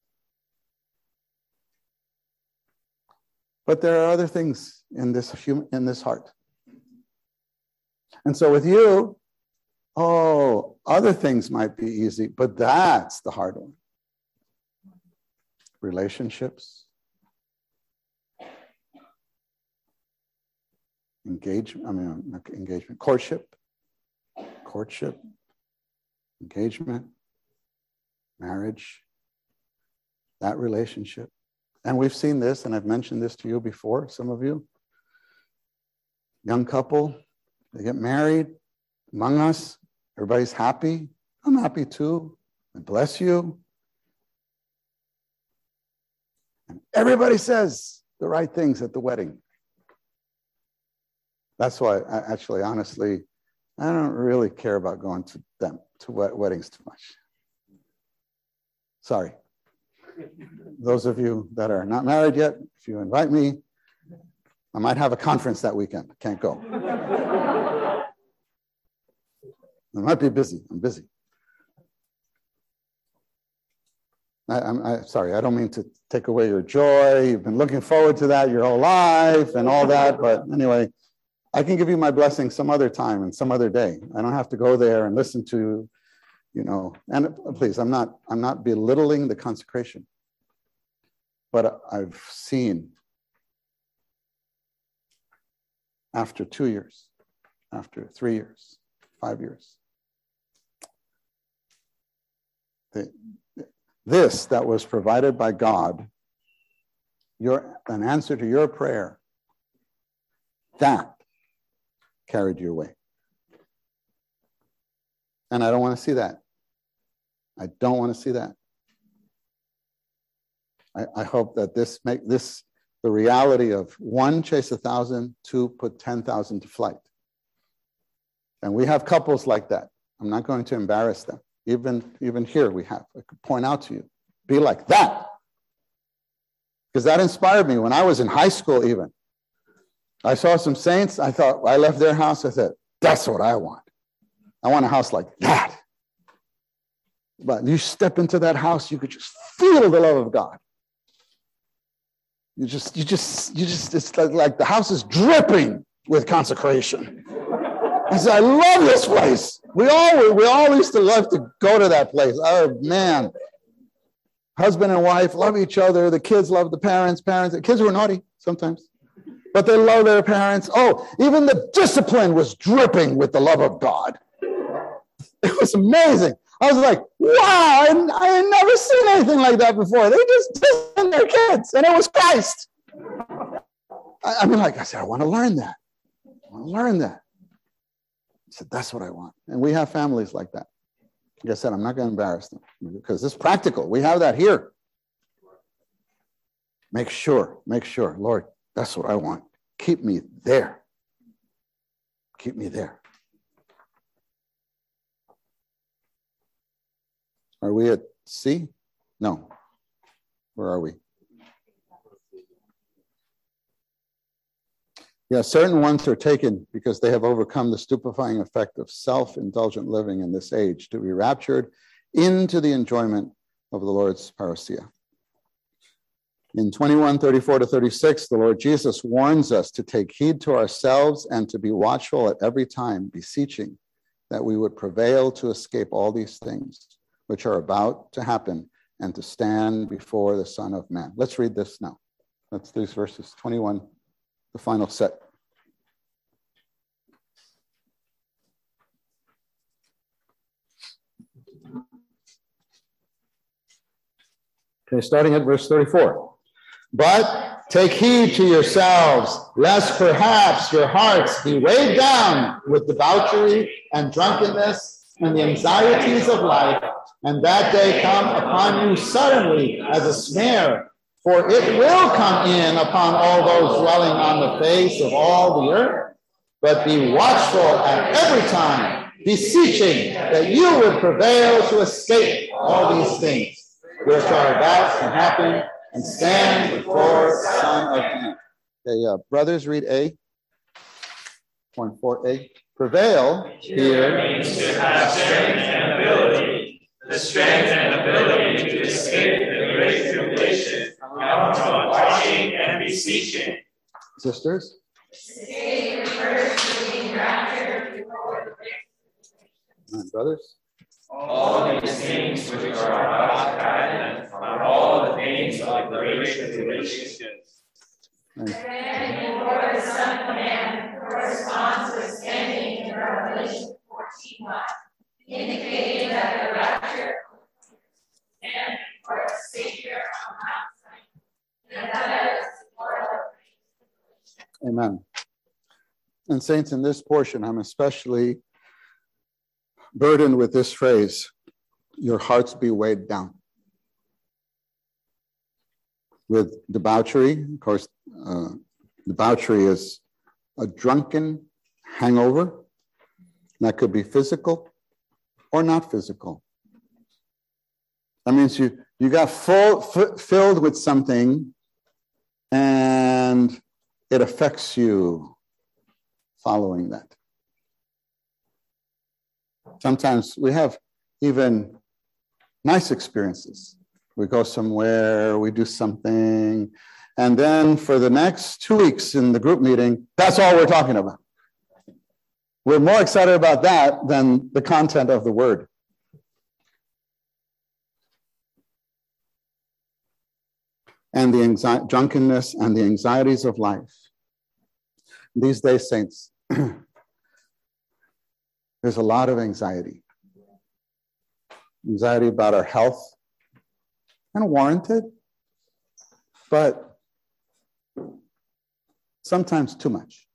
But there are other things in this heart. And so with you, other things might be easy, but that's the hard one. Relationships, courtship, engagement, marriage, that relationship. And we've seen this, and I've mentioned this to you before, some of you. Young couple, they get married among us. Everybody's happy. I'm happy too. I bless you. And everybody says the right things at the wedding. That's why, honestly, I don't really care about going to weddings too much. Sorry. Those of you that are not married yet, if you invite me, I might have a conference that weekend. Can't go. I might be busy. I'm busy. I'm sorry, I don't mean to take away your joy. You've been looking forward to that your whole life and all that. But anyway, I can give you my blessing some other time and some other day. I don't have to go there and listen to, and please, I'm not belittling the consecration. But I've seen after 2 years, after 3 years, 5 years, this that was provided by God, an answer to your prayer, that carried you away. And I don't want to see that I don't want to see that. I hope that this the reality of 1, chase 1,000, 2, put 10,000 to flight. And we have couples like that. I'm not going to embarrass them. Even here we have. I could point out to you. Be like that. Because that inspired me when I was in high school even. I saw some saints. I thought, I left their house. I said, that's what I want. I want a house like that. But you step into that house, you could just feel the love of God. You just, it's like the house is dripping with consecration. I said, I love this place. We all used to love to go to that place. Oh, man. Husband and wife love each other. The kids love the parents. The kids were naughty sometimes, but they love their parents. Oh, even the discipline was dripping with the love of God. It was amazing. I was like, wow, I had never seen anything like that before. They just disciplined their kids, and it was Christ. I said, I want to learn that. I said, that's what I want. And we have families like that. Like I said, I'm not going to embarrass them because it's practical. We have that here. Make sure, Lord, that's what I want. Keep me there. Keep me there. Are we at C? No. Where are we? Yeah, certain ones are taken because they have overcome the stupefying effect of self-indulgent living in this age to be raptured into the enjoyment of the Lord's parousia. In 21:34-36, the Lord Jesus warns us to take heed to ourselves and to be watchful at every time, beseeching that we would prevail to escape all these things which are about to happen and to stand before the Son of Man. Let's read this now. That's these verses 21. The final set. Okay, starting at verse 34. But take heed to yourselves, lest perhaps your hearts be weighed down with debauchery and drunkenness and the anxieties of life, and that day come upon you suddenly as a snare. For it will come in upon all those dwelling on the face of all the earth. But be watchful at every time, beseeching that you would prevail to escape all these things, which are about to happen, and stand before the Son of Man. Okay, brothers, read A. 1:4a. Prevail here means to have strength and ability. The strength and ability to escape the great tribulation come from watching and beseeching. Sisters? And brothers? All these things which are about to happen from all the things of the great tribulation. And before the Son of Man corresponds with standing in Revelation 14:1, indicating that the rapture and for the Savior on Mount Zion, and that is for the Amen. And saints, in this portion, I'm especially burdened with this phrase, your hearts be weighed down. With debauchery, of course, debauchery is a drunken hangover. That could be physical or not physical. That means you got filled with something and it affects you following that. Sometimes we have even nice experiences. We go somewhere, we do something, and then for the next 2 weeks in the group meeting, that's all we're talking about. We're more excited about that than the content of the word. And the drunkenness and the anxieties of life. These days, saints, there's a lot of anxiety. Anxiety about our health, and warranted, but sometimes too much.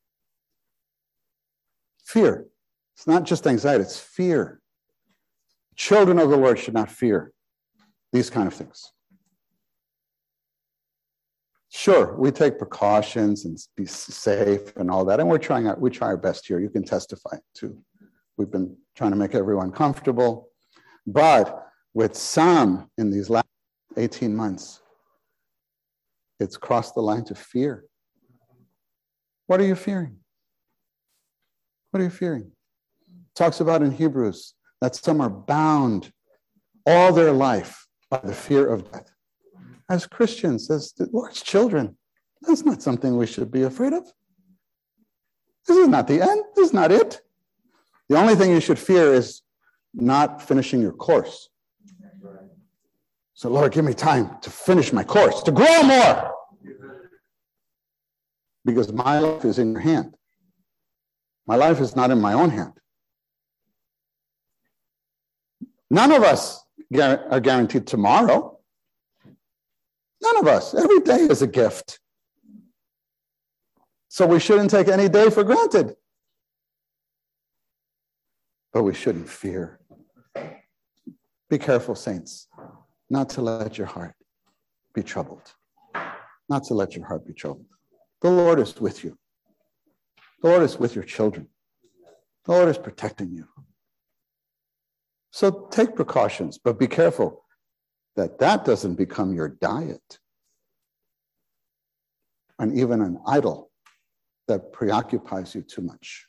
Fear. It's not just anxiety, it's fear. Children of the Lord should not fear these kind of things. Sure, we take precautions and be safe and all that, and we try our best here. You can testify too. We've been trying to make everyone comfortable, but with some in these last 18 months, it's crossed the line to fear. What are you fearing? What are you fearing? It talks about in Hebrews that some are bound all their life by the fear of death. As Christians, as the Lord's children, that's not something we should be afraid of. This is not the end. This is not it. The only thing you should fear is not finishing your course. So, Lord, give me time to finish my course, to grow more. Because my life is in your hand. My life is not in my own hand. None of us are guaranteed tomorrow. None of us. Every day is a gift. So we shouldn't take any day for granted. But we shouldn't fear. Be careful, saints, not to let your heart be troubled. Not to let your heart be troubled. The Lord is with you. The Lord is with your children. The Lord is protecting you. So take precautions, but be careful that that doesn't become your diet and even an idol that preoccupies you too much.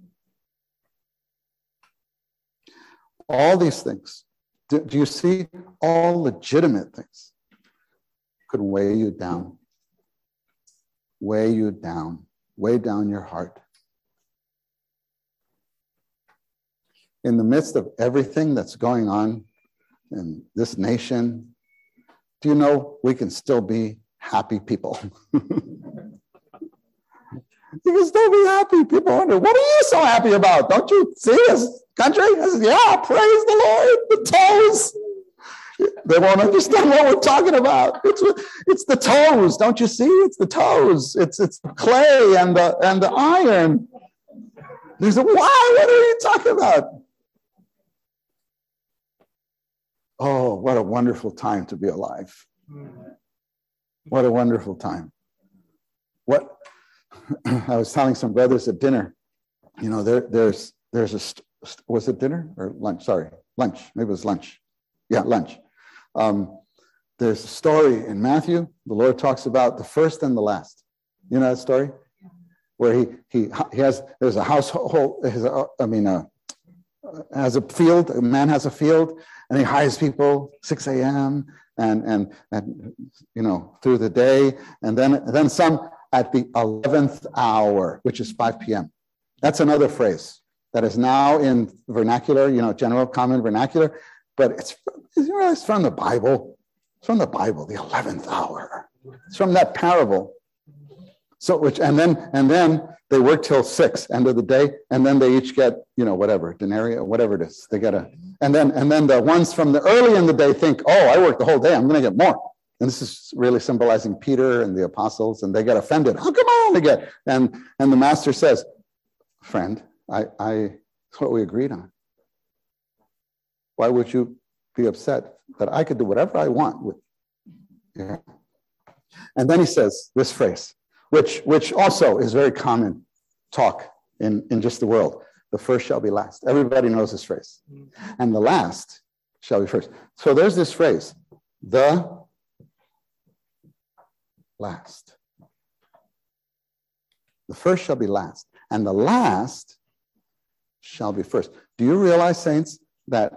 All these things, do you see, all legitimate things could weigh you down, weigh down your heart. In the midst of everything that's going on in this nation, do you know we can still be happy people? You can still be happy. People wonder, what are you so happy about? Don't you see this country? I said, yeah, praise the Lord. The toes. They won't understand what we're talking about. It's the toes. Don't you see? It's the toes. It's the clay and the iron. They say, why? What are you talking about? Oh, what a wonderful time to be alive. What a wonderful time. What I was telling some brothers at dinner, you know, there's was it dinner or lunch? Sorry, lunch. Maybe it was lunch. Yeah, lunch. There's a story in Matthew. The Lord talks about the first and the last. You know that story? Where there's a household, has a field, a man has a field, and he hires people 6 a.m. and you know, through the day, and then some at the 11th hour, which is 5 p.m. That's another phrase that is now in vernacular, you know, general common vernacular, but it's from the Bible. It's from the Bible, the 11th hour. It's from that parable. So and then they work till 6, end of the day, and then they each get, you know, whatever, denarii, whatever it is. They get and then the ones from the early in the day think, oh, I worked the whole day, I'm gonna get more. And this is really symbolizing Peter and the apostles, and they get offended. How come I only get? And the master says, friend, it's what we agreed on. Why would you be upset that I could do whatever I want with? Yeah. And then he says this phrase, which also is very common talk in just the world. The first shall be last. Everybody knows this phrase. And the last shall be first. So there's this phrase, the last. The first shall be last, and the last shall be first. Do you realize, saints, that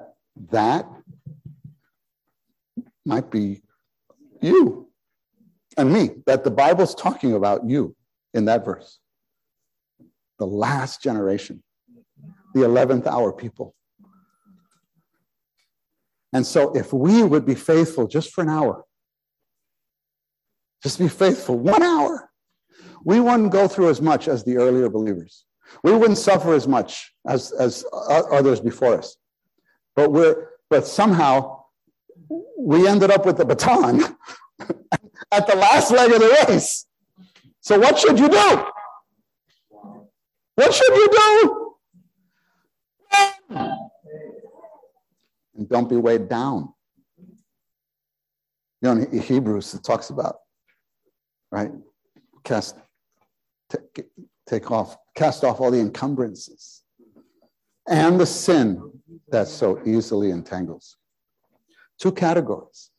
might be you and me, that the Bible's talking about you in that verse? The last generation, the 11th hour people. And so if we would be faithful just for an hour, just be faithful 1 hour, we wouldn't go through as much as the earlier believers. We wouldn't suffer as much as others before us. But somehow we ended up with the baton at the last leg of the race. So what should you do? What should you do? And don't be weighed down. You know, in Hebrews, it talks about, right? Cast off all the encumbrances and the sin that so easily entangles. 2 categories.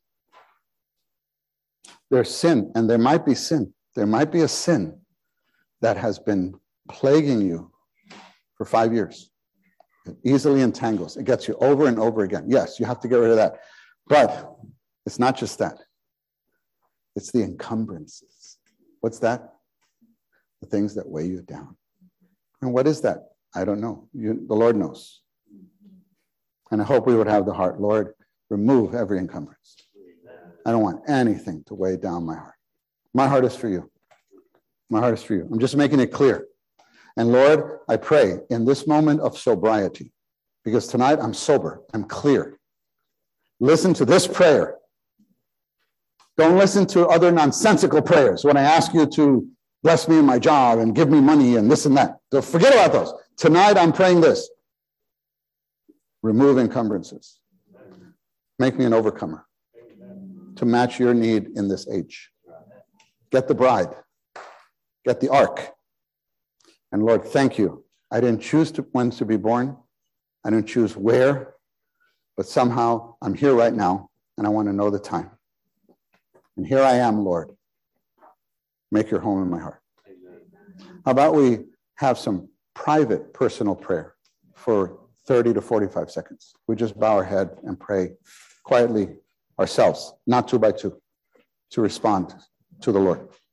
There's sin, and there might be sin. There might be a sin that has been plaguing you for 5 years. It easily entangles. It gets you over and over again. Yes, you have to get rid of that. But it's not just that. It's the encumbrances. What's that? The things that weigh you down. And what is that? I don't know. The Lord knows. And I hope we would have the heart, Lord, remove every encumbrance. I don't want anything to weigh down my heart. My heart is for you. My heart is for you. I'm just making it clear. And Lord, I pray in this moment of sobriety, because tonight I'm sober, I'm clear. Listen to this prayer. Don't listen to other nonsensical prayers when I ask you to bless me in my job and give me money and this and that. So forget about those. Tonight I'm praying this. Remove encumbrances. Make me an overcomer to match your need in this age. Get the bride. Get the ark. And Lord, thank you. I didn't choose when to be born. I didn't choose where. But somehow I'm here right now, and I want to know the time. And here I am, Lord. Make your home in my heart. How about we have some private, personal prayer for 30 to 45 seconds. We just bow our head and pray quietly ourselves, not 2 by 2, to respond to the Lord.